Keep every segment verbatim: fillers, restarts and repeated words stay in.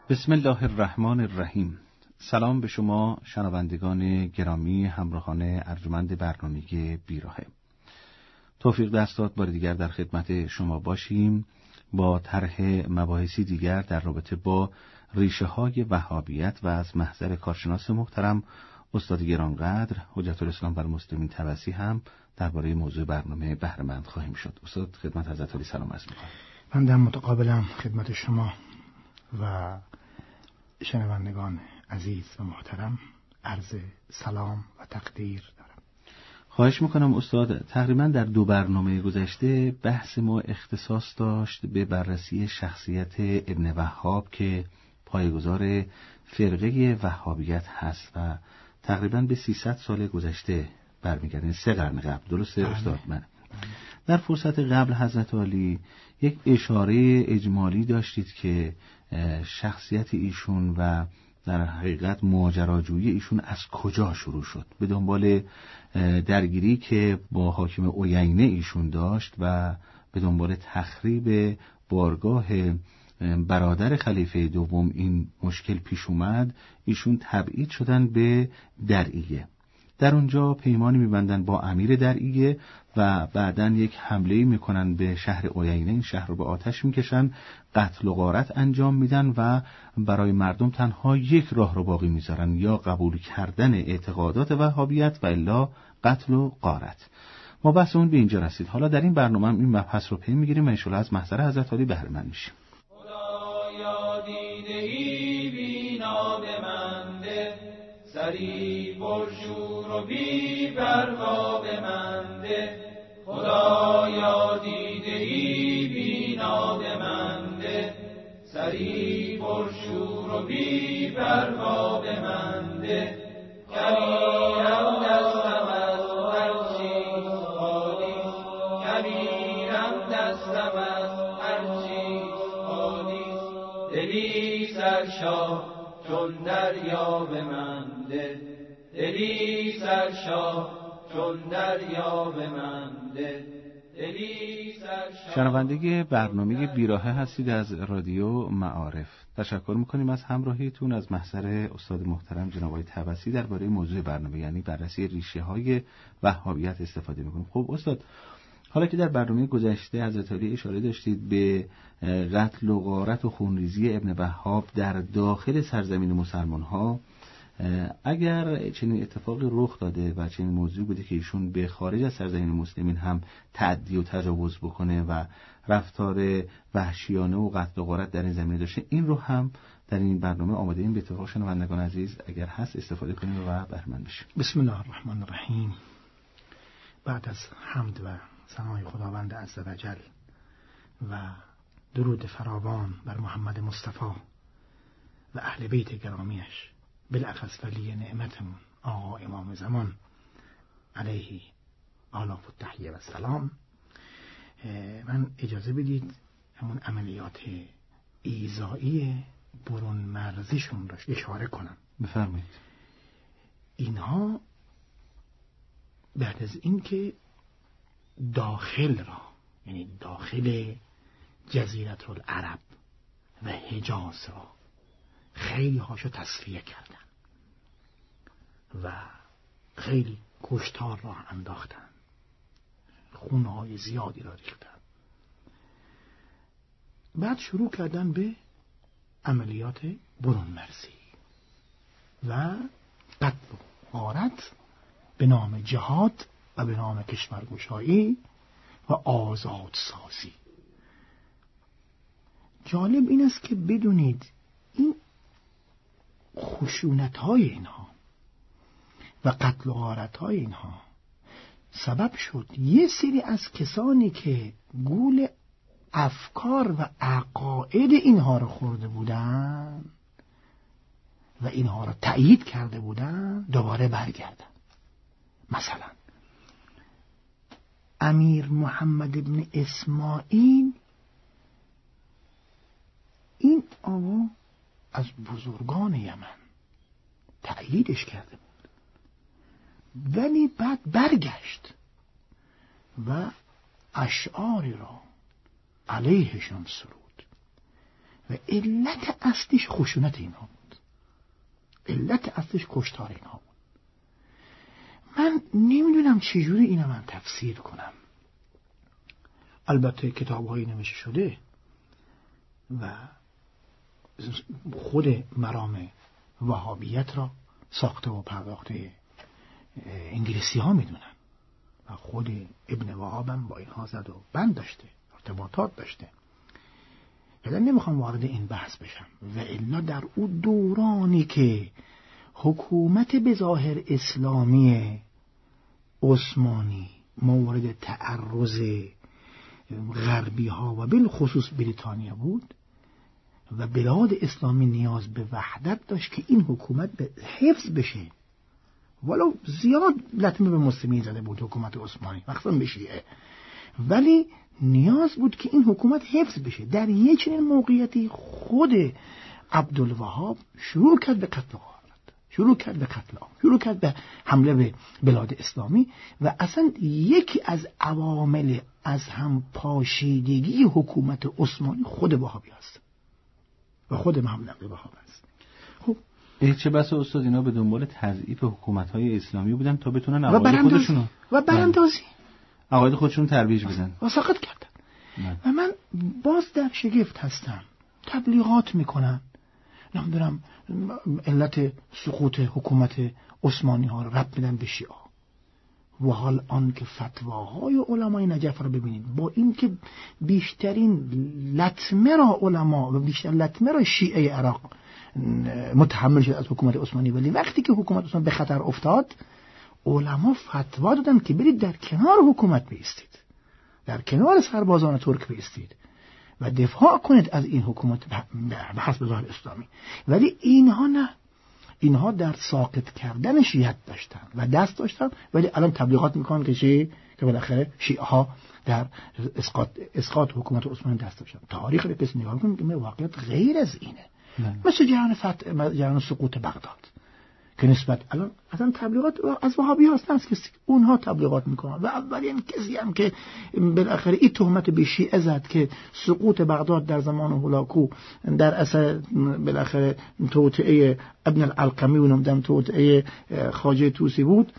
بسم الله الرحمن الرحیم. سلام به شما شنوندگان گرامی، همراهان ارجمند برنامه بیراهه. توفیق دست داد بار دیگر در خدمت شما باشیم با طرح مباحثی دیگر در رابطه با ریشه های وهابیت و از محضر کارشناس محترم استاد گرانقدر حجت الاسلام بر مسلمین طبسی هم درباره موضوع برنامه بهره مند خواهیم شد. استاد خدمت حضرت عالی سلام عرض می‌کنم. من در متقابلم خدمت شما و شنوندگان عزیز و محترم عرض سلام و تقدیر دارم. خواهش میکنم استاد، تقریبا در دو برنامه گذشته بحث ما اختصاص داشت به بررسی شخصیت ابن وهاب که پایه‌گذار فرقه وهابیت هست و تقریبا به سیصد سال گذشته برمیگردیم، سه قرن قبل. درسته بله. استاد؟ من در فرصت قبل حضرت عالی یک اشاره اجمالی داشتید که شخصیت ایشون و در حقیقت ماجراجویی ایشون از کجا شروع شد، به دنبال درگیری که با حاکم عیینه ایشون داشت و به دنبال تخریب بارگاه برادر خلیفه دوم این مشکل پیش اومد. ایشون تبعید شدن به درعیه، در اونجا پیمانی میبندن با امیر درعیه و بعدن یک حمله میکنن به شهر عیینه. این شهر رو به آتش میکشن، قتل و غارت انجام میدن و برای مردم تنها یک راه رو باقی میذارن، یا قبول کردن اعتقادات وهابیت و الا قتل و غارت. ما بحث اون به اینجا رسید. حالا در این برنامه هم این مبحث رو پی میگیریم و انشالله از محضر حضرت عالی بهره مند میشیم. خدایا دیده‌ای بینا به من ده، سری پرشور و بی پروا به من ده. خدایا دیده‌ای بینا به من ده، سری پرشور و بی پروا به من ده. کبیرم دستم از هر چیز خالی، کبیرم دستم از هر چیز خالی، دلی سرشار چون دریا به من ده، دلی سرشار چون دریا به من ده، دلی سرشار. شنونده برنامه بیراهه هستید از رادیو معارف. تشکر میکنیم از همراهیتون. از محضر استاد محترم جناب آقای طبسی درباره موضوع برنامه یعنی بررسی ریشه های وهابیت استفاده میکنیم. خب استاد، حالا که در برنامه گذشته حضرت عالی اشاره داشتید به قتل و غارت و خونریزی ابن وهاب در داخل سرزمین مسلمان ها، اگر چنین اتفاقی رخ داده و چنین موضوعی بوده که ایشون به خارج از سرزمین مسلمین هم تعدی و تجاوز بکنه و رفتار وحشیانه و قتل و غارت در این زمینه داشته، این رو هم در این برنامه آماده این به اتفاق شنوندگان عزیز اگر هست استفاده کنیم و بهره مند بشیم. بسم الله الرحمن الرحیم. بعد از حمد و ثنای خداوند عزوجل و درود فراوان بر محمد مصطفی و اهل بیت گرامیش، بالاخص ولی نعمتمون آقا امام زمان علیه آلاف التحیه و سلام، من اجازه بدید همون عملیات ایذایی برون مرزیشون رو اشاره کنم. بفرمایید. اینها بعد از این که داخل را، یعنی داخل جزیره العرب و حجاز را خیلی هاشو تصفیه کردن و خیلی کشتار را انداختن، خونهای زیادی را ریختن. بعد شروع کردن به عملیات برون مرزی و قتل و غارت به نام جهاد و به نام کشورگشایی و آزادسازی. جالب این است که بدونید این خشونت‌های اینها و قتل و غارت‌های اینها سبب شد یه سری از کسانی که گول افکار و عقاید اینها رو خورده بودن و اینها رو تأیید کرده بودن دوباره برگردن. مثلا امیر محمد ابن اسماعیل، این آقا از بزرگان یمن تأییدش کرده بود، ولی بعد برگشت و اشعاری را علیهشان سرود و علت اصلیش خشونت اینها بود، علت اصلیش کشتار اینها بود. من نمیدونم چجوری اینو من تفسیر کنم. البته کتاب‌هایی نوشته شده و خود مرام وهابیت را ساخته و پرداخته انگلیسی ها میدونن و خود ابن وهاب هم با اینها زد و بند داشته، ارتباطات داشته. ولی نمیخوام وارد این بحث بشم. و الا در اون دورانی که حکومت به ظاهر اسلامی عثمانی مورد تعرض غربی ها و بالخصوص بریتانیا بود و بلاد اسلامی نیاز به وحدت داشت که این حکومت به حفظ بشه، ولو زیاد لطمه به مسلمین زده بود حکومت عثمانی مخصوصا به شیعه، ولی نیاز بود که این حکومت حفظ بشه. در یک چنین موقعیتی خود عبدالوهاب شروع کرد به قتل غارت، شروع کرد به قتل عام، شروع کرد به حمله به بلاد اسلامی و اصلا یکی از عوامل از هم پاشیدگی حکومت عثمانی خود وهابی است و خود محمد عبد الوهاب است. خب چه بس استاد اینا به دنبال تضعیف حکومت‌های اسلامی بودن تا بتونن عقاید خودشونو و براندازی عقاید خودشون ترویج بدن و ساقط کردن. نه. و من باز در شگفت هستم. تبلیغات میکنن، نمیدونم علت سقوط حکومت عثمانی ها رو ربط میدن به شیعه، و حال آن که فتواهای علمای نجف رو ببینید، با این که بیشترین لطمه را علما و بیشتر لطمه را شیعه عراق متحمل شد از حکومت عثمانی، ولی وقتی که حکومت عثمانی به خطر افتاد علما فتوا دادن که برید در کنار حکومت بایستید، در کنار سربازان ترک بایستید و دفاع کنید از این حکومت به حسب ظاهر اسلامی. ولی اینها نه، اینها در ساقط کردن شیعت داشتن و دست داشتن، ولی الان تبلیغات میکنن که چی؟ که بالاخره شیعه ها در اسقاط اسقاط حکومت عثمانی دست داشتن. تاریخ رو پس نگاه کنید که واقعیت غیر از اینه. نه. مثل جریان فتح، جریان سقوط بغداد که نسبت الان اصلا تبلیغات از وهابی هاست، نه کسی اونها تبلیغات میکنن و اولین کسی هم که بالاخره این تهمت به شیعه زد که سقوط بغداد در زمان هولاکو در اثر بالاخره توطئه ابن العلقمی و نمیدونم توطئه خواجه طوسی بود،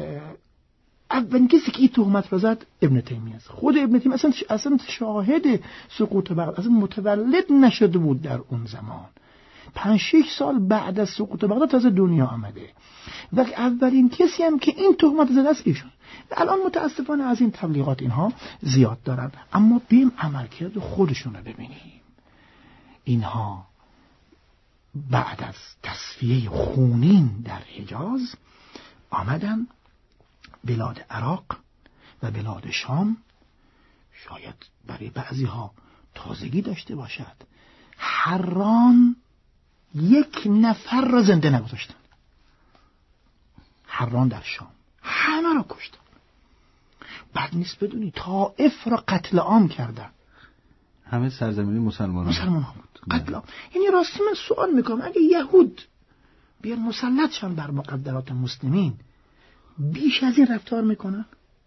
اولین کسی که این تهمت را زد ابن تیمیه است. خود ابن تیمیه اصلا اصلا شاهد سقوط بغداد اصلا متولد نشده بود در اون زمان، پنج شش سال بعد از سقوط بغداد تازه دنیا آمده و اولین کسی هم که این تهمت زده است ایشون. الان متاسفانه از این تبلیغات اینها زیاد دارن، اما بیم عملکرد خودشون رو ببینیم. اینها بعد از تصفیه خونین در حجاز آمدن بلاد عراق و بلاد شام، شاید برای بعضی ها تازگی داشته باشد، حران یک نفر را زنده نگذاشتن. حران در شام همه را کشتن. بعد نیست بدونی طائف را قتل عام کردن. همه سرزمین مسلمان مسلمان ها بود، قتل عام. یعنی راستی من سوال میکنم اگه یهود بیان مسلط شن بر مقدرات مسلمین، بیش از این رفتار میکنن؟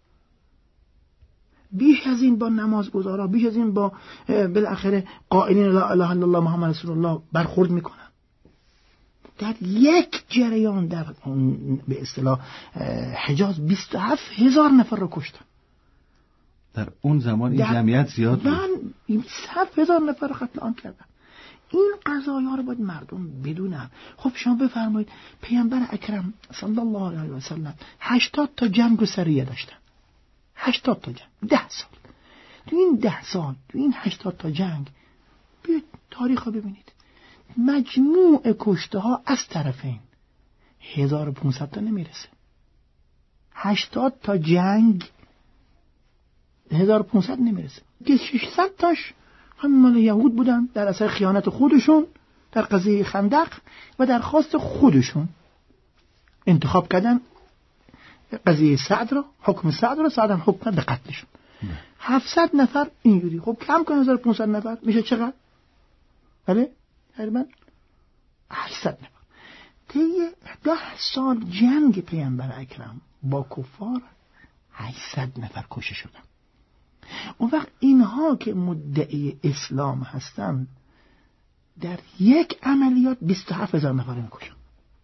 بیش از این با نمازگزارا، بیش از این با بالاخره قائلین لا اله الا الله محمد رسول الله برخورد میکنن؟ در یک جریان در به اصطلاح حجاز بیست و هفت هزار نفر رو کشتن. در اون زمان این جمعیت زیاد بود. من بیست و هفت هزار نفر رو قتل عام کردن. این قضایا رو باید مردم بدونن. خب شما بفرمایید پیامبر اکرم صلی الله علیه و سلم هشتاد تا جنگ و سریه داشتن. هشتاد تا جنگ، ده سال. تو این ده سال، تو این هشتاد تا جنگ، بیاید تاریخ رو ببینید. مجموع کشته ها از طرفین هزار و پانصد تا نمیرسه. هشتاد تا جنگ هزار و پانصد نمیرسه. که ششصد تاش هم مال یهود بودن در اثر خیانت خودشون در قضیه خندق و در خواست خودشون انتخاب کردن قضیه سعد را، حکم سعد را، سعد هم حکم کرد به قتلشون. هفتصد نفر اینجوری. خب کم کن هزار و پانصد نفر میشه چقدر؟ بله؟ تقریبا هشتصد نفر. طی ده سال جنگ پیامبر اکرم با کفار هشتصد نفر کشته شدن. اون وقت اینها که مدعی اسلام هستند در یک عملیات بیست و هفت هزار نفر میکشن.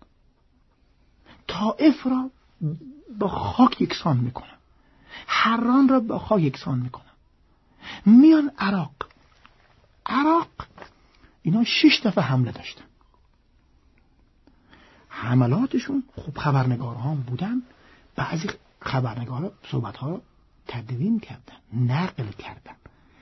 طائف را با خاک یکسان میکنن، حران را با خاک یکسان میکنن. میان عراق. عراق اینا شش دفعه حمله داشتن. حملاتشون خوب خبرنگارها بودن، بعضی خبرنگارها صحبتها رو تدوین کردن، نقل کردن.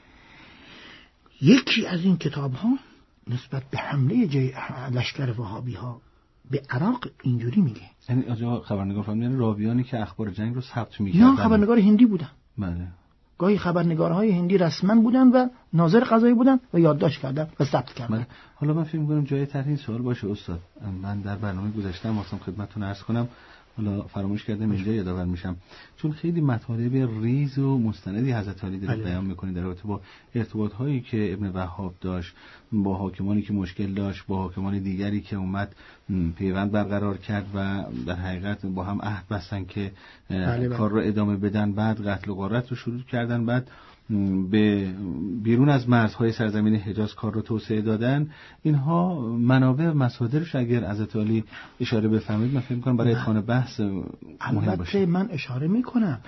یکی از این کتاب ها نسبت به حمله جای لشکر وهابی ها به عراق اینجوری میگه. یعنی آجا خبرنگار فهمیدن راویانی که اخبار جنگ رو ثبت می‌کردن. نه، خبرنگار هندی بودن. بله. گاهی خبرنگارهای هندی رسما بودن و ناظر قضایی بودن و یادداشت کردن و ثبت کردن. بله. حالا من فکر می‌کنم جای طرح این سوال باشه استاد. من در برنامه گذشته واسم خدمتتون عرض کنم، حالا فراموش کردم اینجا یادآور میشم، چون خیلی مطالب ریز و مستندی حضرت علی داره بیان می‌کنه در رابطه با ارتباط‌هایی که ابن وهاب داشت با حاکمانی که مشکل داشت، با حاکمان دیگری که اومد پیوند برقرار کرد و در حقیقت با هم عهد بستن که بله بله. کار رو ادامه بدن، بعد قتل و غارت رو شروع کردن، بعد به بیرون از مرزهای سرزمین حجاز کار رو توسعه دادن. اینها منابع و مصادرش اگر حضرت علی اشاره بفرمایید من فکر می‌کنم برای اتقان بحث مهم باشه. من اشاره میکنم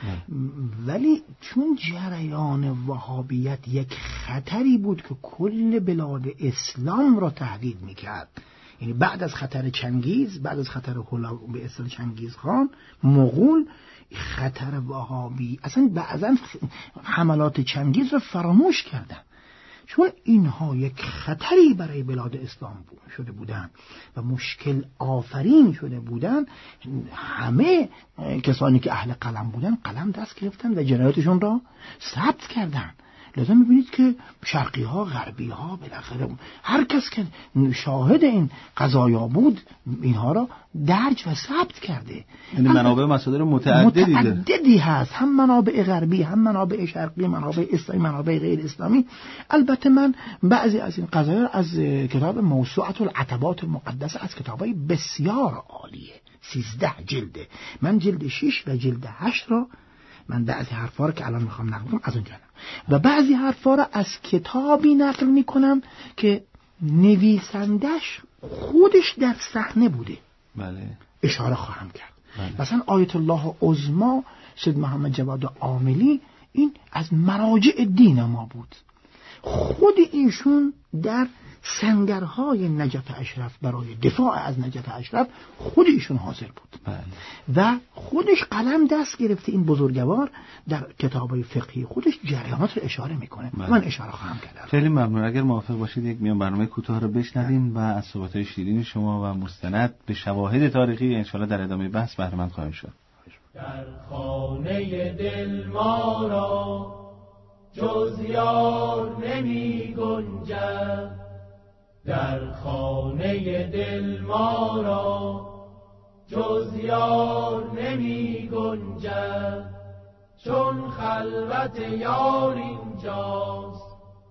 ولی چون جریان وهابیت یک خطری بود که کل بلاد اسلام را تهدید میکرد، یعنی بعد از خطر چنگیز، بعد از خطر هولا به اصطلاح چنگیز خان مغول، خطر وهابی اصلا بعضا حملات چنگیز رو فراموش کردن، چون اینها یک خطری برای بلاد اسلام بود شده بودن و مشکل آفرین شده بودن. همه کسانی که اهل قلم بودن قلم دست گرفتن و جنایاتشون را ثبت کردن. لذا میبینید که شرقی ها، غربی ها، بالاخره هر کس که شاهد این قضایا بود اینها را درج و ثبت کرده. یعنی منابع مصادر متعددی متعددی هست، هم منابع غربی، هم منابع شرقی، منابع اسلامی، منابع غیر اسلامی. البته من بعضی از این قضایا از کتاب موسوعة العتبات المقدسه، از کتابای بسیار عالیه، سیزده جلده، من جلد شش و جلد هشت را من بعضی حرفا رو که الان میخوام نقل کنم از اونجا و بعضی حرفا رو از کتابی نقل میکنم که نویسندش خودش در صحنه بوده. بله. اشاره خواهم کرد. بله. مثلا آیت الله عظما سید محمد جواد عاملی، این از مراجع دین ما بود. خود ایشون در سنگرهای نجف اشرف برای دفاع از نجف اشرف خود ایشون حاضر بود. بله. و خودش قلم دست گرفته این بزرگوار در کتابای فقهی خودش جریانات رو اشاره میکنه. بله. من اشاره خواهم کرد. خیلی ممنون. اگر موافق باشید یک میان برنامه کوتاه رو بشنویم و از صحبت‌های شیرین شما و مستند به شواهد تاریخی ان شاءالله در ادامه بحث بهره مند خواهیم شد. در خانه دل ما را جز یار نمی گنجد، در خانه دل ما را جز یار نمی گنجد، چون خلوت یار اینجاست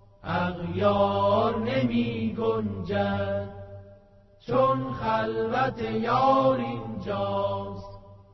اغیار نمی گنجد، چون خلوت یار اینجاست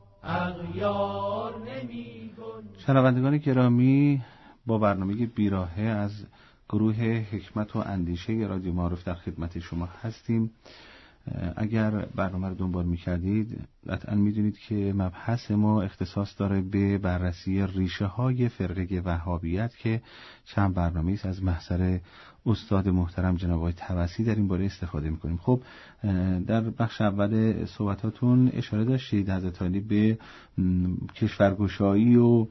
اغیار نمی گنجد. شنوندگان گرامی، با برنامه بیراهه از گروه حکمت و اندیشه رادیو معارف در خدمت شما هستیم. اگر برنامه رو دنبال می‌کردید قطعاً می‌دونید که مبحث ما اختصاص داره به بررسی ریشه های فرقه وهابیت که چند برنامه است از محضر استاد محترم جناب آقای طبسی در این باره استفاده می‌کنیم. خب در بخش اول صحبتاتون اشاره داشتید حضرت علی به کشورگشایی و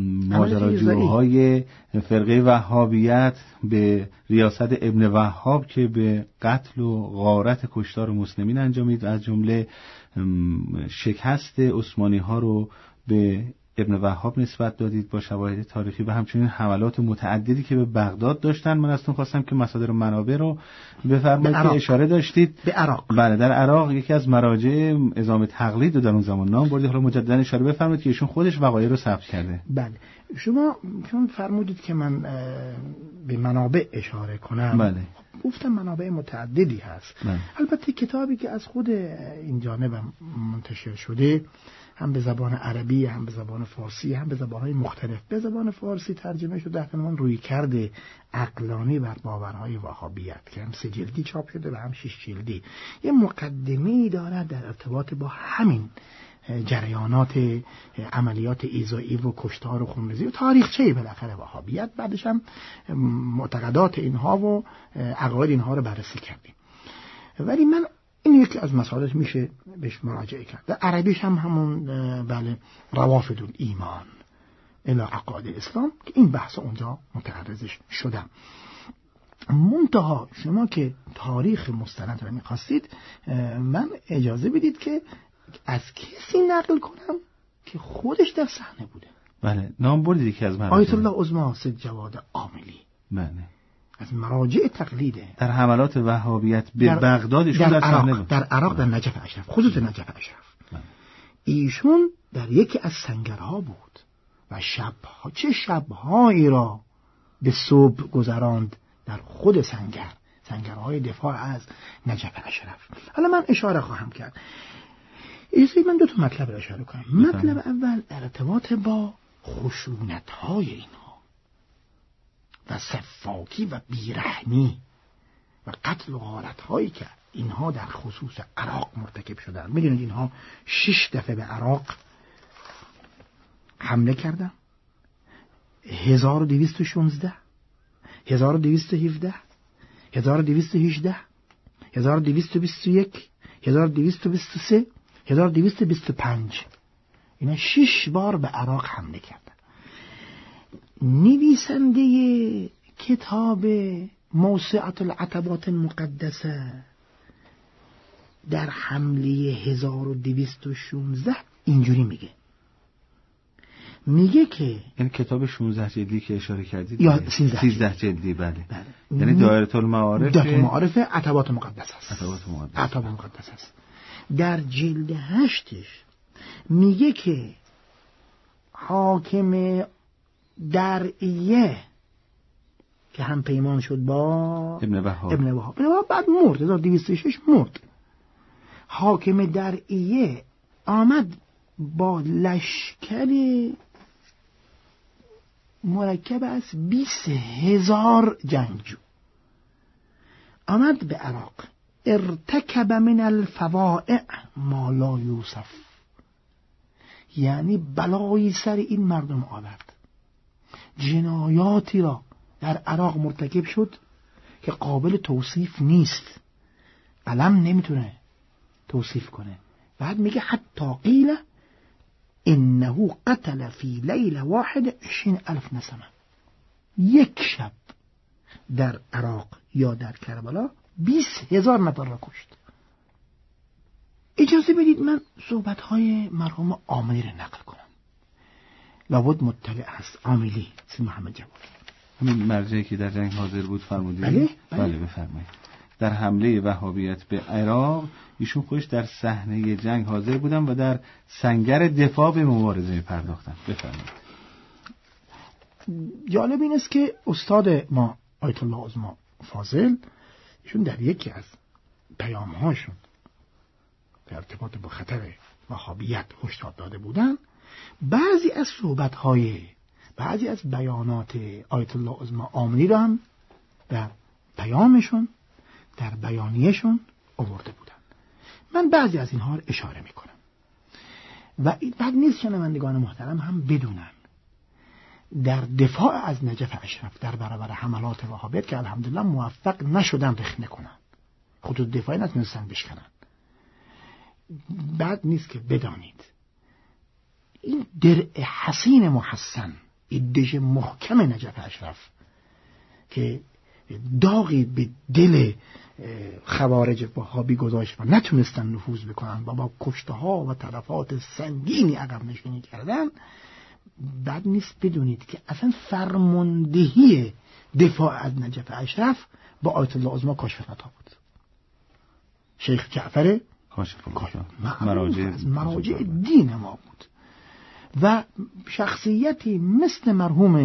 ماجراجوهای فرقه وهابیت، به ریاست ابن وهاب که به قتل و غارت کشتار مسلمین انجامید، از جمله شکست عثمانی ها رو به ابن وهاب نسبت دادید با شواهد تاریخی و همچنین حملات متعددی که به بغداد داشتن. من ازتون خواستم که مصادر منابع رو بفرمایید که اشاره داشتید به عراق. بله، در عراق یکی از مراجع نظام تقلید رو در اون زمان نام بردید، حالا مجددا اشاره بفرمایید که ایشون خودش وقایع رو ثبت کرده. بله، شما چون فرمودید که من به منابع اشاره کنم، بله، گفتم منابع متعددی هست. من. البته کتابی که از خود این جانب منتشر شده هم به زبان عربی، هم به زبان فارسی، هم به زبان‌های مختلف. به زبان فارسی ترجمه شده در عنوان رویکرد عقلانی بر باورهای وهابیت که هم سه جلدی چاپ شده و هم شش جلدی. یه مقدمه‌ای دارد در ارتباط با همین جریانات عملیات ایذایی و کشتار و خونریزی و تاریخچه بالاخره وهابیت. بعدش هم معتقدات اینها و عقاید اینها رو بررسی کردیم. ولی من این یکی از مسائلش میشه بهش مراجعه کرد. در عربیش هم همون بله روافد الایمان الی عقاید اسلام که این بحث اونجا متعرضش شدم. منتها شما که تاریخ مستند رو میخواستید، من اجازه بدید که از کسی نقل کنم که خودش در صحنه بوده. بله، نام بردید که از مراجع آیت الله عظما سید جواد عاملی. بله، از مراجع تقلیده در حملات وهابیت به بغدادشون در, در صحنه بود. در عراق در نجف اشرف، خصوص نجف اشرف. بله. ایشون در یکی از سنگرها بود و شبها، چه شبهایی را به صبح گذراند در خود سنگر، سنگرهای دفاع از نجف اشرف. حالا من اشاره خواهم کرد. ایسایی من دو تا مطلب را اشاره کنم. مطلب اول ارتباط با خشونت‌های اینها و سفاکی و بیرحمی و قتل و غارت‌هایی که اینها در خصوص عراق مرتکب شدن. می‌دونید اینها شش دفعه به عراق حمله کردن. هزار و دویست و شانزده، هزار و دویست و هفده، هزار و دویست و هجده، هزار و دویست و بیست و یک، هزار و دویست و بیست و سه، هزار و دویست و بیست و پنج. اینا شش بار به عراق حمله کردن. نویسنده کتاب موسوعة العتبات المقدسه در حمله هزار و دویست و شانزده اینجوری میگه میگه که این کتاب شانزده جلدی که اشاره کردید یا سیزده جلدی. بله, بله. یعنی دایره المعارف دایره المعارف عتبات مقدسه است. عتبات مقدسه عتبات مقدسه است. در جلد هشتش میگه که حاکم درعیه که هم پیمان شد با ابن وهاب ابن وهاب ابن وهاب بعد مرد، هزار و دویست و شش مرد. حاکم درعیه آمد با لشکر مرکب از بیست هزار جنگجو آمد به عراق. ارتکب من الفواعع ما لا یوصف، یعنی بلایی سر این مردم آورد، جنایاتی را در عراق مرتکب شد که قابل توصیف نیست، قلم نمیتونه توصیف کنه. بعد میگه حتی قیل انه قتل فی لیل واحد عشرین الف نسمه، یک شب در عراق یا در کربلا بیست هزار نفر را کشت. اجازه بدید من صحبت‌های مرحوم عاملی را نقل کنم. لابد مطلع هست. عاملی سید محمد جواد، همین مرجعی که در جنگ حاضر بود فرمودید؟ بله بله, بله بفرمایید. در حمله وهابیت به عراق ایشون خودش در صحنه جنگ حاضر بودن و در سنگر دفاع به مبارزه پرداختن. بفرمایید. جالب این است که استاد ما آیت الله عظما فاضل ایشون در یکی از پیام‌هاشون در ارتباط با خطر وهابیت هشدار داده بودن، بعضی از صحبت‌های بعضی از بیانات آیت الله عظما عاملی را هم در پیامشون در بیانیه‌شون آورده بودن. من بعضی از اینها رو اشاره میکنم و بعد نیست شنوندگان محترم هم بدونن در دفاع از نجف اشرف در برابر حملات وهابیت که الحمدلله موفق نشدن رخنه کنن، خطوط دفاعی نتونستن بشکنن، بعد نیست که بدانید این درع حسین محسن، این دژ محکم نجف اشرف که داغی به دل خوارج وهابی گذاشت و نتونستن نفوذ بکنن و با کشته ها و تلفات سنگینی عقب نشینی کردن، بعد نیست بدونید که اصلا فرماندهی دفاع از نجف اشرف با آیت الله عظما کاشف الغطا بود. شیخ جعفر کاشف الغطا مراجع از مراجع دین ما بود و شخصیتی مثل مرحوم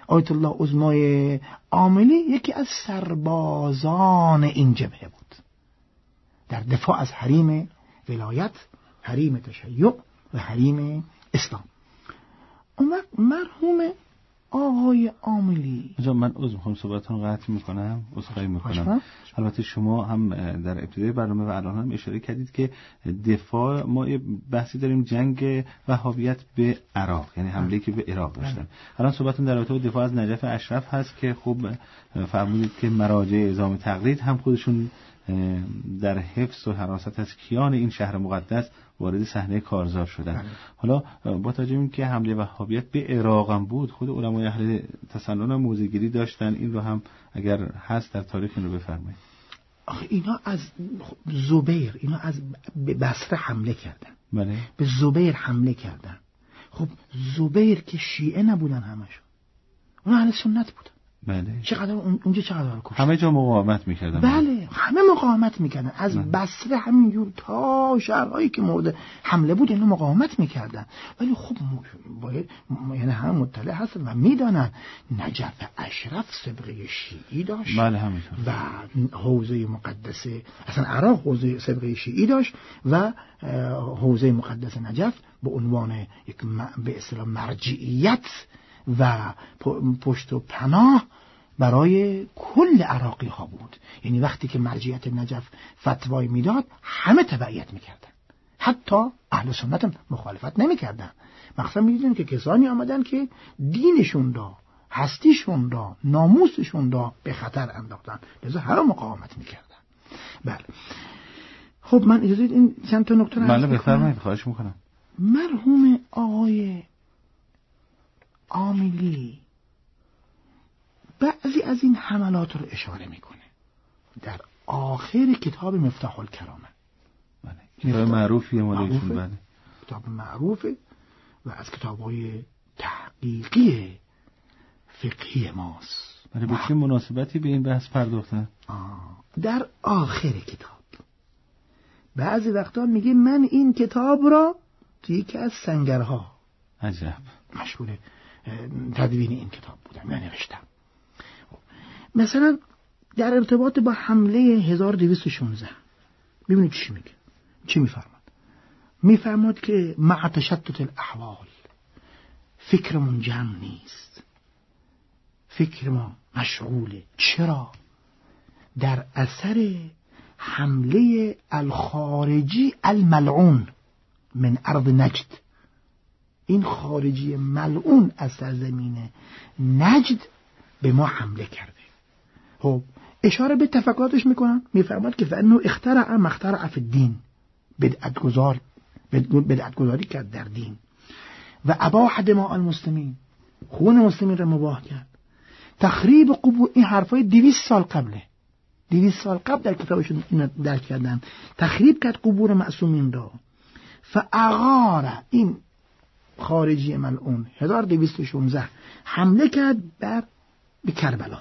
آیت الله عظمای عاملی یکی از سربازان این جبهه بود در دفاع از حریم ولایت، حریم تشیع و حریم اسلام. اون وقت مرحوم آقای عاملی، اجا من عذر میخوام صحبتتون قطع میکنم، عذرخواهی میکنم. البته شما هم در ابتدای برنامه و الان هم اشاره کردید که دفاع، ما بحثی داریم جنگ وهابیت به عراق، یعنی حمله که به عراق داشتن. الان صحبتتون در رابطه با دفاع از نجف اشرف هست که خب فرمودید که مراجع اعزام تقلید هم خودشون در حفظ و حراست از کیان این شهر مقدس وارد صحنه کارزار شدن. بله. حالا با توجه به اینکه حمله وهابیت به عراق هم بود، خود علمای اهل تسنن هم موضع‌گیری داشتن، این رو هم اگر هست در تاریخ این رو بفرمایید. آخه اینا از زبیر، اینا از به بصره حمله کردن. بله. به زبیر حمله کردن. خب زبیر که شیعه نبودن همشون، اونا اهل سنت بودن. بله. چقدر اونجا چقدر کشت. همه جا مقاومت میکردن. بله، همه مقاومت میکردن، از بله. بصره همینجور تا شهرهایی که مورد حمله بود اینا مقاومت میکردن. ولی خب باید یعنی هم مطلع هستن و میدانن نجف اشرف سبقه شیعی داشت. بله همینطور. و حوزه مقدسه، اصلا عراق حوزه سبقه شیعی داشت و حوزه مقدس نجف به عنوان یک به اصطلاح مرجعیت و پشت و پناه برای کل عراقی ها بود. یعنی وقتی که مرجعیت نجف فتوای میداد همه تبعیت میکردن، حتی اهل سنت مخالفت نمیکردن. مخصوصا میدیدن که کسانی آمدن که دینشون را، هستیشون را، ناموسشون را به خطر انداختن، لذا هر مقاومت میکردن. بله. خب من اجازه این چند تا نکته رو بله بفرمایید، خواهش میکنم. مرحوم آقای عاملی بعضی از این حملات رو اشاره میکنه در آخر کتاب مفتاح الکرامه. بله. کتاب معروفیه مال ایشون. بله. کتاب معروفه و از کتاب‌های تحقیقی فقهی ماست. بله. به چه مناسبتی به این بحث پرداختن؟ در آخر کتاب بعضی وقتا میگه من این کتاب را توی یکی از سنگرها، عجب، مشغول تدوین این کتاب بودم و نوشتم. مثلا در ارتباط با حمله هزار و دویست و شانزده ببینید چی میگه، چی میفرماد. میفرماد که مع تشتت الاحوال فکرمون جمع نیست، فکر ما مشغوله. چرا؟ در اثر حمله الخارجی الملعون من ارض نجد. این خارجی ملعون از سرزمین نجد به ما حمله کرده. خب اشاره به تفکراتش میکنن، میفرماد که فانه اخترع ما اخترع فی الدین، بدعت گذار بدعت گذاری کرد در دین و اباح دماء المسلمین، خون مسلمین را مباح کرد. تخریب قبور، این حرفای دویست سال قبله، دویست سال قبل در کتابشون درک کردن. تخریب کرد قبور معصومین را. فاغار، این خارجی ملعون هزار و دویست و شانزده حمله کرد بر به کربلا.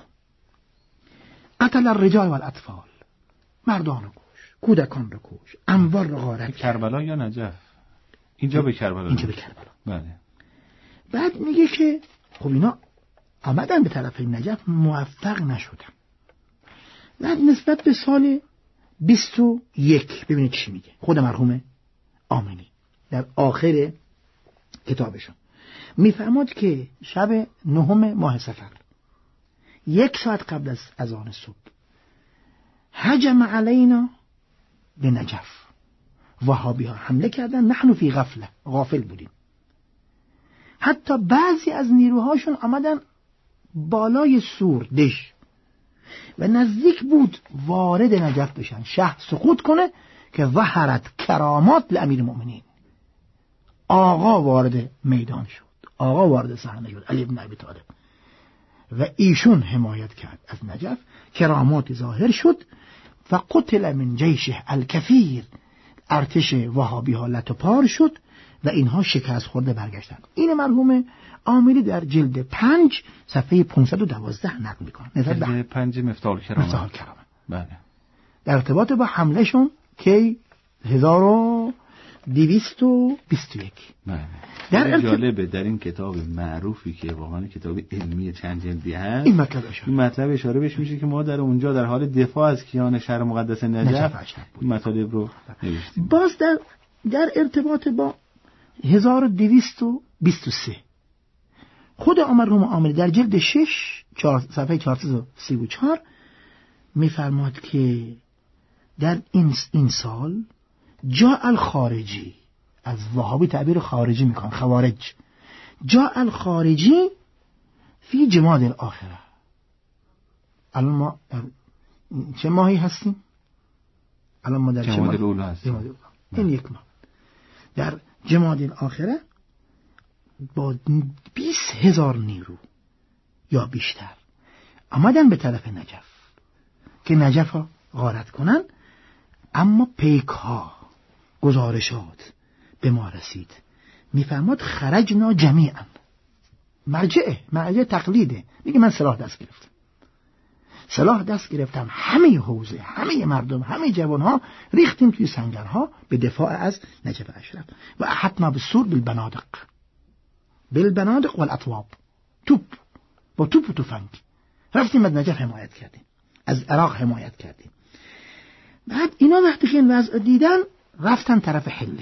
قتل الرجال والاطفال، مردان رو کش، کودکان رو کش، اموال رو غارت. کربلا یا نجف؟ اینجا به کربلا. اینجا به کربلا. بله. بعد میگه که خب اینا آمدن به طرف نجف، موفق نشدن. بعد نسبت به سال بیست و یک ببینید چی میگه خود مرحوم عاملی در آخر کتابشون. میفرماد که شب نهم ماه صفر، یک ساعت قبل از اذان صبح، هجم علینا به نجف، وهابی ها حمله کردن. نحن فی غفله، غافل بودیم. حتی بعضی از نیروهاشون آمدن بالای سور دش و نزدیک بود وارد نجف بشن، شهر سقوط کنه که ظهرت کرامات لامیر المؤمنین. آقا وارد میدان شد، آقا وارد صحنه شد، علی بن ابی طالب، و ایشون حمایت کرد از نجف. کرامات ظاهر شد و قتل من جیشه الکثیر، ارتش وهابی ها لطپار شد و اینها شکست خورده برگشتن. این مرحوم عاملی در جلد پنج صفحه پانصد و دوازده نقل میکنه. جلد پنج مفتاح الکرامه. مفتاح الکرامه. بله. در ارتباط با حمله شون که هزار و دویست و بیست و یک. در ارت... جالبه در این کتاب معروفی که واقعا کتاب علمی چند جلدی هست این مطلب اشاره این مطلب اشاره بهش میشه که ما در اونجا در حال دفاع از کیان شهر مقدس نجف این مطالب رو نوشتیم. باز در در ارتباط با هزار و دویست و بیست و سه خود عمر معاملی در جلد شش صفحه چهارصد و سی و چهار میفرماد که در این این سال جاء الخارجی، از وهابی تعبیر خارجی میکنن، خوارج، جاء الخارجی فی جماد الاخره. الان ما چه ماهی هستیم؟ الان ما در جماد الاولی هستیم. این یک ماه در جماد الاخره با بیست هزار نیرو یا بیشتر آمدن به طرف نجف که نجف ها غارت کنن، اما پیک ها گزارشات به ما رسید. میفرماد خرجنا جمیعا، مرجعه مرجع تقلیده، میگه من سلاح دست گرفتم سلاح دست گرفتم همه حوزه، همه مردم، همه جوان ها ریختیم توی سنگرها به دفاع از نجف اشرف و احطنا بالسور بالبنادق بالبنادق والاطواب، توپ با توپ و تفنگ رفتیم از نجف حمایت کردیم، از عراق حمایت کردیم. بعد اینا وقتی که این وضع دیدن رفتن طرف حله.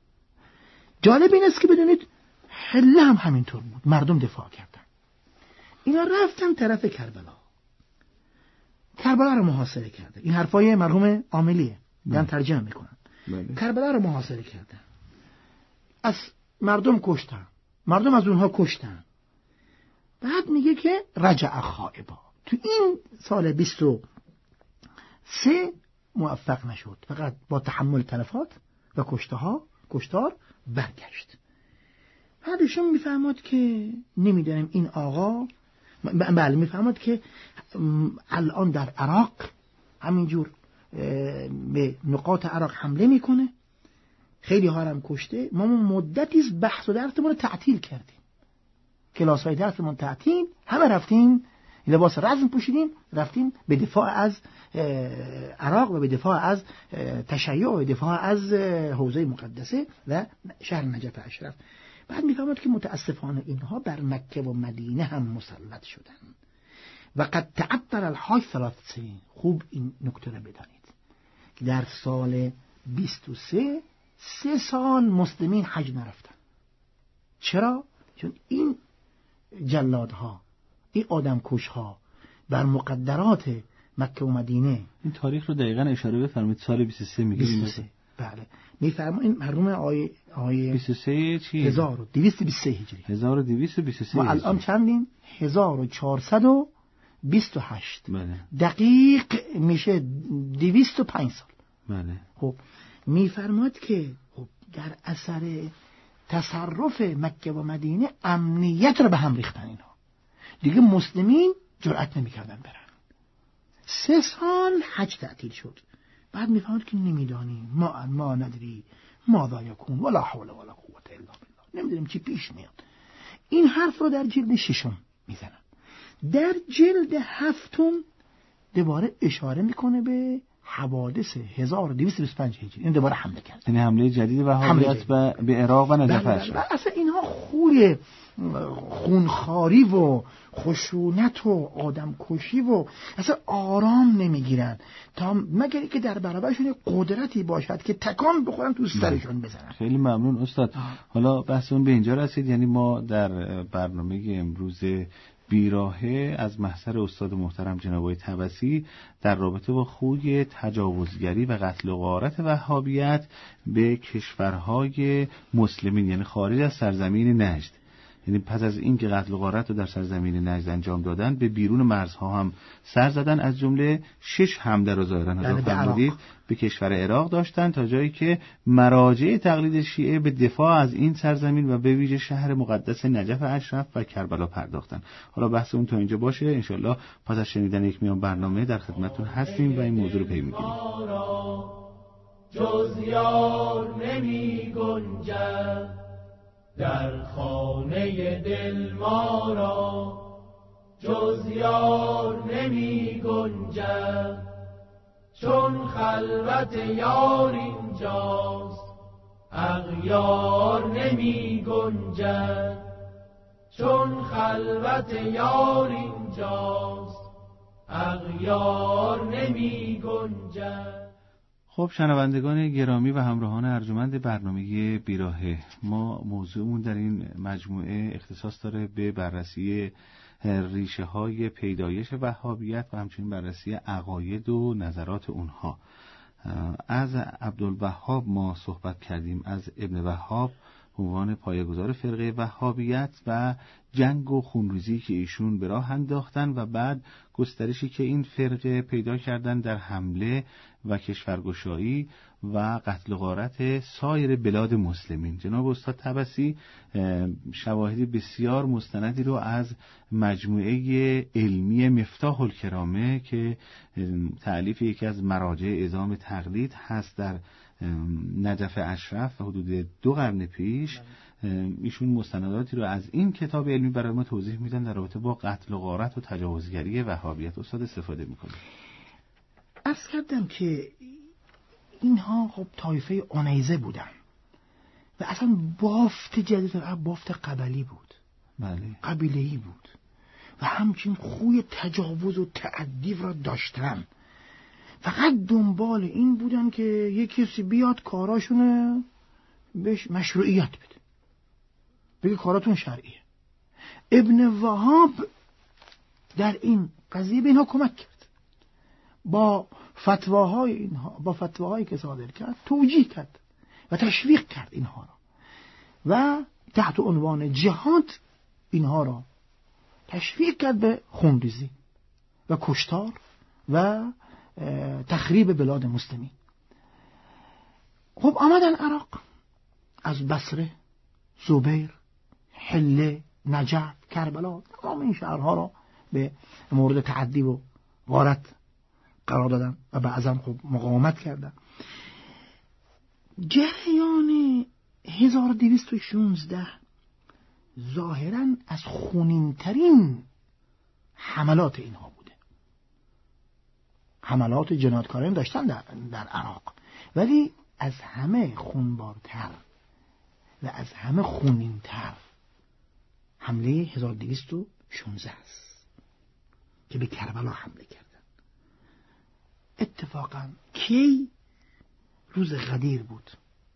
جالب این است که بدونید حله هم همینطور بود، مردم دفاع کردن. اینا رفتن طرف کربلا، کربلا رو محاصره کردن. این حرفای مرحوم عاملیه، من ترجمه میکنم. کربلا رو محاصره کردن، از مردم کشتن، مردم از اونها کشتن. بعد میگه که رجع خائبا، تو این سال بیست و سه موفق نشد، فقط با تحمل تلفات و کشتها کشتار برگشت. بعدشون میفهمد که نمیدونم این آقا، بله میفهمد که الان در عراق همینجور به نقاط عراق حمله میکنه، خیلی ها هم کشته. ما مدتی از بحث و درسمون رو تعطیل کردیم، کلاس های درسمون تعطیل، همه رفتیم لباس رزم پوشیدیم، رفتیم به دفاع از عراق و به دفاع از تشیع و به دفاع از حوزه مقدسه و شهر نجف اشرف. بعد میفهمد که متاسفانه اینها بر مکه و مدینه هم مسلط شدن و قد تعطل الحاج ثلاث سنین. خوب این نکته رو بدانید که در سال بیست و سه سه سال مسلمین حج نرفتن. چرا؟ چون این جلادها، این آدم کشها بر مقدرات مکه و مدینه. این تاریخ رو دقیقاً اشاره بفرمایید. سال بیست و سه میگید؟ بیست و سه بله میفرمایید. مرحوم آیه آیه بیست و سه چی؟ هزار و دویست و بیست و سه هجری. هزار و دویست و بیست و سه. ما الان چندیم؟ هزار و چهارصد و بیست و هشت. بله. دقیق میشه دویست و پنج سال. بله. خب میفرماد که خب در اثر تصرف مکه و مدینه امنیت رو به هم ریختن اینا. دیگه مسلمین جرأت نمی‌کردن برن. سه سال حج تعطیل شد. بعد میفهمد که نمیدانیم، ما ما ندری ماذا یکون ولا حول ولا قوة الا بالله، نمیدونیم چی پیش میاد. این حرف رو در جلد ششم میزنن. در جلد هفتم دوباره اشاره میکنه به حوادث هزار و دویست و بیست و پنج هجری. این دوباره حمله کرد، یعنی حمله جدید وهابیت به عراق و نجف اشرف. اصلا اینها خوی خونخواری و خشونت و آدم کشی و اصلا آرام نمیگیرن تا مگر که در برابرشون قدرتی باشد که تکان بخورن تو سرشون بزنن. خیلی ممنون استاد. آه. حالا بحثمون به اینجا رسید، یعنی ما در برنامه امروز بیراهه از محضر استاد محترم جناب آقای طبسی در رابطه با خوی تجاوزگری و قتل و غارت وهابیت به کشورهای مسلمین، یعنی خارج از سرزمین نجد، یعنی پس از این که قتل و غارت رو در سرزمین نجد انجام دادن به بیرون مرزها هم سر زدن، از جمله شش حمله رو ظاهرا حضرت فرمودید به کشور عراق داشتن، تا جایی که مراجع تقلید شیعه به دفاع از این سرزمین و به ویژه شهر مقدس نجف اشرف و کربلا پرداختن. حالا بحث اون تا اینجا باشه، انشالله پس از شنیدن یک میان برنامه در خدمتتون هستیم و این موضوع رو پی میگیریم. جز یار نمی گنجد در خانه دل ما را، جز یار نمی گنجد چون خلوت یار اینجاست اغیار نمی گنجد، چون خلوت یار اینجاست اغیار نمی گنجد. خب شنوندگان گرامی و همراهان ارجمند برنامه بیراهه، ما موضوعمون در این مجموعه اختصاص داره به بررسی ریشه های پیدایش وهابیت و همچنین بررسی عقاید و نظرات اونها. از عبدالوهاب ما صحبت کردیم، از ابن وهاب عنوان پایه‌گذار فرقه وهابیت و جنگ و خونریزی که ایشون به راه انداختن و بعد گسترشی که این فرقه پیدا کردن در حمله و کشورگشایی و قتل و غارت سایر بلاد مسلمین. جناب استاد طبسی شواهدی بسیار مستندی رو از مجموعه علمی مفتاح الکرامه که تألیف یکی از مراجع اعظام تقلید هست در نجف اشرف و حدود دو قرن پیش، ایشون مستنداتی رو از این کتاب علمی برای ما توضیح میدن در رابطه با قتل و غارت و تجاوزگری وهابیت. استاد استفاده میکنه. عرض کردم که اینها خب طایفه عنیزه بودن و اصلا بافت جدید بافت قبلی بود، بله، قبیله‌ای بود و همچنین خوی تجاوز و تعدی را داشتن. فقط دنبال این بودن که یک کسی بیاد کاراشونه بهش مشروعیت بده، بگه کاراتون شرعیه. ابن وهاب در این قضیه به اینها کمک کرد، با فتواهای اینها، با فتواهایی که صادر کرد توجیه کرد و تشویق کرد اینها را و تحت عنوان جهاد اینها را تشویق کرد به خونریزی و کشتار و تخریب بلاد مسلمین. خب آمدن عراق، از بصره، زبیر، حله، نجف، کربلا، تمام این شهرها را به مورد تعدی و غارت قرار دادن و بعضا خب مقاومت کردن. جریان هزار و دویست و شانزده ظاهراً از خونین‌ترین حملات اینها بوده. حملات جنایتکاران داشتن در, در عراق، ولی از همه خونبارتر و از همه خونین‌تر حمله هزار و دویست و شانزده است که به کربلا حمله کردن. اتفاقاً کی؟ روز غدیر بود،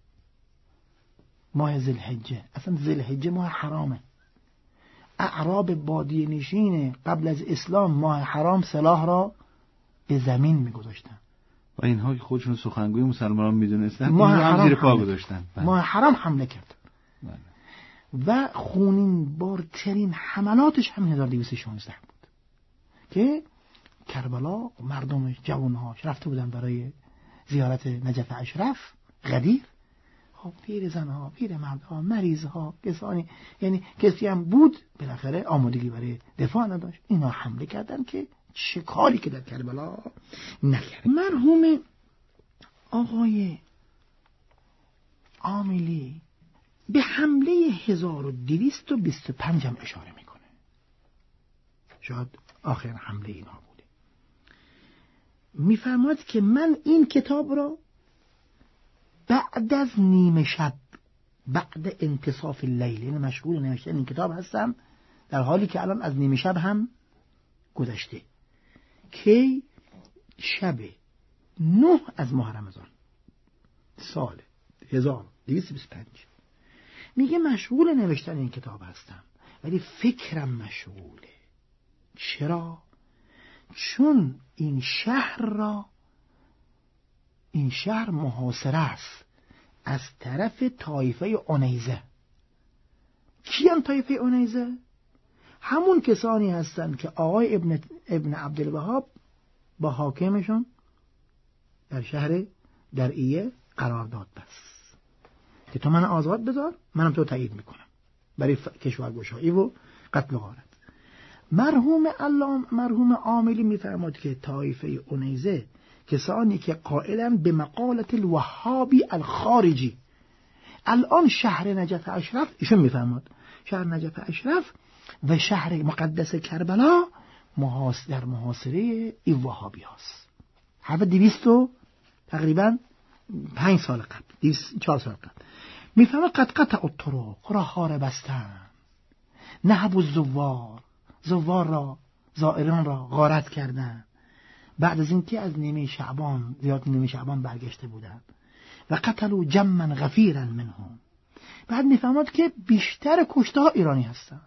ماه ذوالحجه. اصلا ذوالحجه ماه حرامه. اعراب بادیه نشین قبل از اسلام ماه حرام سلاح را به زمین میگذاشتن و اینها که خودشون سخنگوی مسلمانان میدونستن ماه حرام زیر پا گذاشتن. ماه حرام حمله کرد و خونین بارترین حملاتش هم هزار و دویست و شانزده بود که کربلا مردم جوانهاش رفته بودن برای زیارت نجف اشرف غدیر. خب پیر زنها، پیر مردها، مریضها، کسانی، یعنی کسی هم بود بالاخره آمادگی برای دفاع نداشت، اینا حمله کردن که چه کاری که در کربلا نکرد. مرحوم آقای عاملی به حمله هزار و دویست و بیست و پنج هم اشاره میکنه، شاید آخر حمله اینا بوده. میفرماید که من این کتاب را بعد از نیمه شب، بعد انتصاف اللیل، یعنی مشغول نوشتن این کتاب هستم در حالی که الان از نیمه شب هم گذشته، که شب نه از ماه رمضان سال هزار و دویست و بیست و پنج. میگه مشغول نوشتن این کتاب هستم ولی فکرم مشغوله. چرا؟ چون این شهر را این شهر محاصره است از طرف طایفه عنیزه. کیان طایفه عنیزه؟ همون کسانی هستند که آقای ابن, ابن عبدالوهاب با حاکمشون در شهر درعیه قرار داد بس که تو من آزاد بذار، منم تو تایید میکنم برای کشورگشایی و قتل و غارت. مرحوم علام مرحوم عاملی میفرماد که طایفه عنیزه کسانی که قائلن به مقالت الوهابی الخارجی. الان شهر نجف اشرف، ایشون میفرماد شهر نجف اشرف و شهر مقدس کربلا محاصره در محاصره این وهابی هاست. حرف دویست و تقریبا پنج سال قبل، دویست چهار سال قبل. میفهمه قد قطع الطرق، راه ها را بستن، نهب الزوار، زوار را، زائران را غارت کردن بعد از اینکه از نیمه شعبان زیاد نیمه شعبان برگشته بودند. و قتلوا جمعا غفیرا منهم، بعد میفهمد که بیشتر کشته ها ایرانی هستند.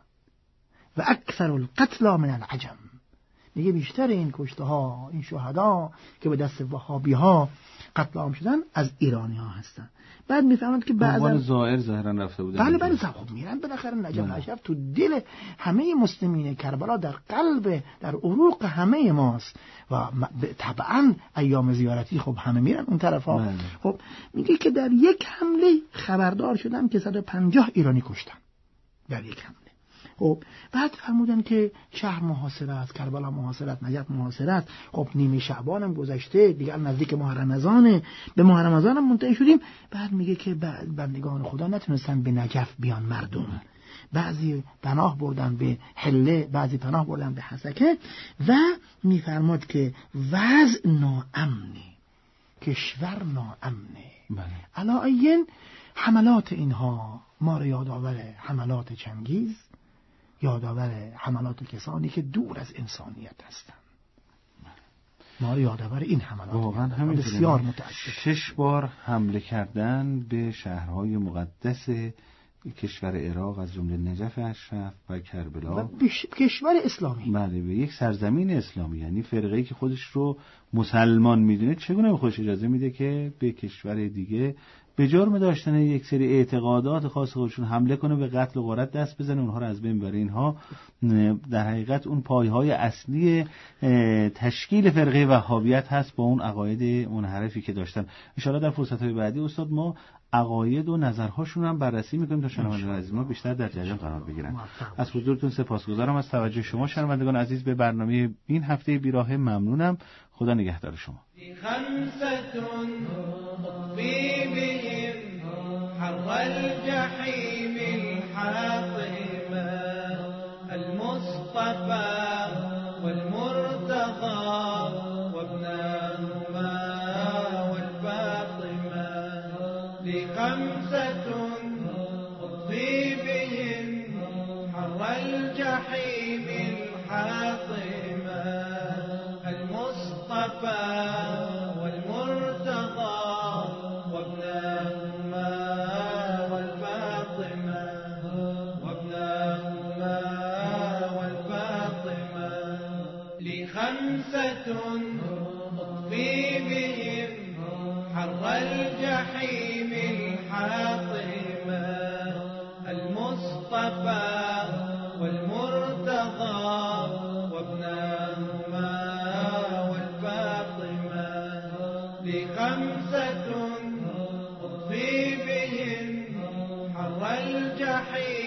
و اکثر القتلا من العجم، میگه بیشتر این کشته ها، این شهدا که به دست وهابی ها قتل عام شدن از ایرانی ها هستن. بعد میفهمند که بعضا زائر ظاهرا رفته بودن. بله بله خب میرن بالاخره نجف نشف تو دل همه مسلمین کربلا، در قلب در عروق همه ماست و طبعا ایام زیارتی خب همه میرن اون طرف ها. خب میگه که در یک حمله خبردار شدم که صد و پنجاه ایرانی کشتن در یک حمله. خب بعد فرمودن که شهر محاصره است، کربلا محاصره است، نجف محاصره است. خب نیمه شعبان هم گذشته دیگه، نزدیک ماه رمضانه، به ماه رمضان هم منتهی شدیم. بعد میگه که بندگان خدا نتونستن به نجف بیان مردم، بعضی پناه بردن به حله، بعضی پناه بردن به حسکه و میفرماد که وضع ناامنه، کشور ناامنه. بله. علاوه حملات اینها ما رو یادآور حملات چنگیز، یادآور حملات کسانی که دور از انسانیت هستند. ما رو یادآور این حملات واقعا همین بسیار متاسف. شش بار حمله کردن به شهرهای مقدس کشور عراق از جمله نجف اشرف و کربلا و بش... کشور اسلامی. بله، به یک سرزمین اسلامی، یعنی فرقه‌ای که خودش رو مسلمان میدونه چگونه به خودش اجازه میده که به کشور دیگه به جرم داشتن یک سری اعتقادات خاص خودشون حمله کنه، به قتل و غارت دست بزنه، اونها رو از بین ببره. اینها در حقیقت اون پایه‌های اصلی تشکیل فرقه وهابیت هست با اون عقاید منحرفی که داشتن. ان شاءالله در فرصت‌های بعدی استاد ما عقاید و نظرهاشون هم بررسی می‌کنیم تا شنوندگان عزیز ما بیشتر در جریان قرار بگیرن. از حضورتون سپاسگزارم، از توجه شما شنوندگان عزیز به برنامه این هفته بیراه ممنونم. خدا نگهدار شما. حر الجحيم الحاطمة المصطفى والمرتضى وابناهما والفاطمة لخمسة أضفي بهم حر الجحيم الحاطمة المصطفى والمرتضى وابناهما خمسة أضفي بهم حر الجحيم الحاطمة المصطفى والمرتضى وابناهما والفاطمة لخمسة أضفي بهم حر الجحيم